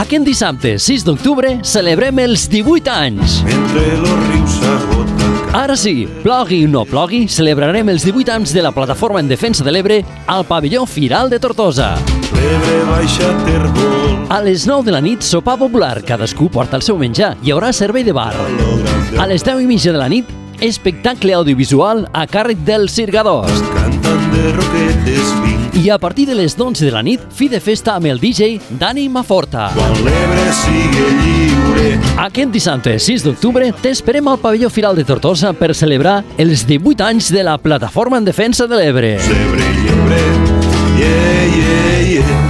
Aquest dissabte, 6 d'octubre, celebrem els 18 anys. Entre los rius s'agota. Ara sí, plogui o no plogui, celebrarem els 18 anys de la Plataforma en Defensa de l'Ebre al pavelló Firal de Tortosa. L'Ebre baixa tergol. A les 9 de la nit, sopar popular. Cadascú porta el seu menjar. Hi haurà servei de bar. A les 10:30 de la nit, espectacle audiovisual a càrrec dels Cirgadors. Cantant de roquetes vinc. I a partir de les 11 de la nit, fi de festa amb el DJ Dani Maforta. Quan l'Ebre sigui lliure. Aquest dissabte, 6 d'octubre, t'esperem al pavelló Firal de Tortosa per celebrar els 18 anys de la Plataforma en Defensa de l'Ebre. L'Ebre i llebre. Yeah, yeah, yeah.